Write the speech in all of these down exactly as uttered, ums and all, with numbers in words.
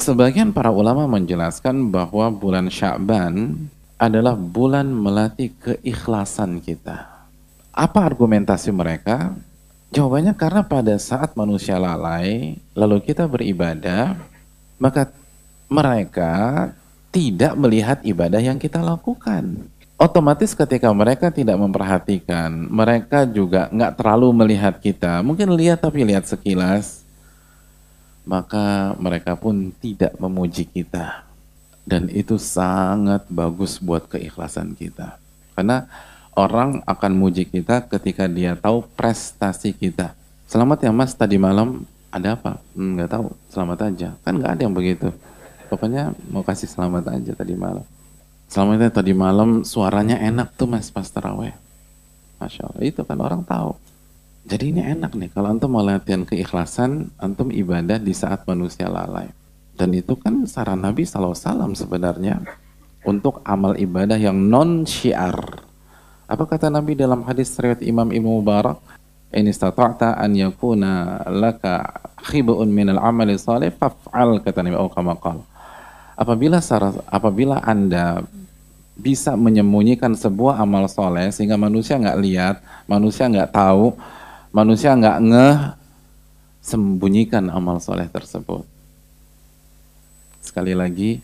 Sebagian para ulama menjelaskan bahwa bulan Sya'ban adalah bulan melatih keikhlasan kita. Apa argumentasi mereka? Jawabannya karena pada saat manusia lalai, lalu kita beribadah, maka mereka tidak melihat ibadah yang kita lakukan. Otomatis ketika mereka tidak memperhatikan, mereka juga nggak terlalu melihat kita, mungkin lihat tapi lihat sekilas, maka mereka pun tidak memuji kita. Dan itu sangat bagus buat keikhlasan kita. Karena orang akan muji kita ketika dia tahu prestasi kita. Selamat ya mas, tadi malam ada apa? Hmm, nggak tahu, selamat aja. Kan nggak ada yang begitu. Pokoknya mau kasih selamat aja tadi malam. Selamatnya tadi malam suaranya enak tuh mas pas taraweh. Masya Allah, itu kan orang tahu. Jadi ini enak nih, kalau antum mau latihan keikhlasan, antum ibadah di saat manusia lalai. Dan itu kan saran Nabi shallallahu alaihi wasallam sebenarnya untuk amal ibadah yang non syiar. Apa kata Nabi dalam hadis riwayat Imam Ibnu Mubarak? In istata'ta an yakuna laka khibun minal amali salih faf'al, kata Nabi, oh kama qala. Apabila apabila Anda bisa menyembunyikan sebuah amal soleh sehingga manusia nggak lihat, manusia nggak tahu, manusia nggak ngeh, sembunyikan amal soleh tersebut. Sekali lagi,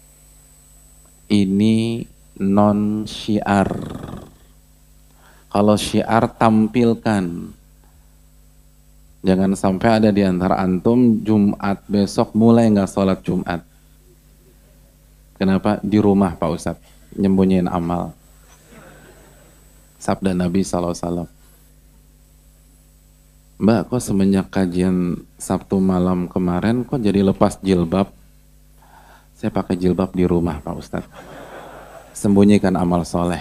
ini non syiar. Kalau syiar tampilkan. Jangan sampai ada di antara antum Jumat besok mulai nggak sholat Jumat. Kenapa? Di rumah Pak Ustadz, nyembunyiin amal. Sabda Nabi shallallahu alaihi wasallam. Mbak, kok semenjak kajian Sabtu malam kemarin, kok jadi lepas jilbab? Saya pakai jilbab di rumah Pak Ustadz. Sembunyikan amal soleh.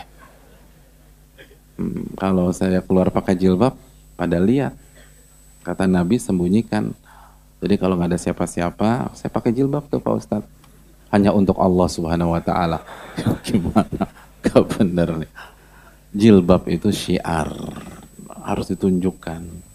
Hmm, kalau saya keluar pakai jilbab, pada lihat. Kata Nabi, sembunyikan. Jadi kalau nggak ada siapa-siapa, saya pakai jilbab tuh Pak Ustadz. Hanya untuk Allah Subhanahu wa ta'ala. Gimana? Gak bener nih. Jilbab itu syiar. Harus ditunjukkan.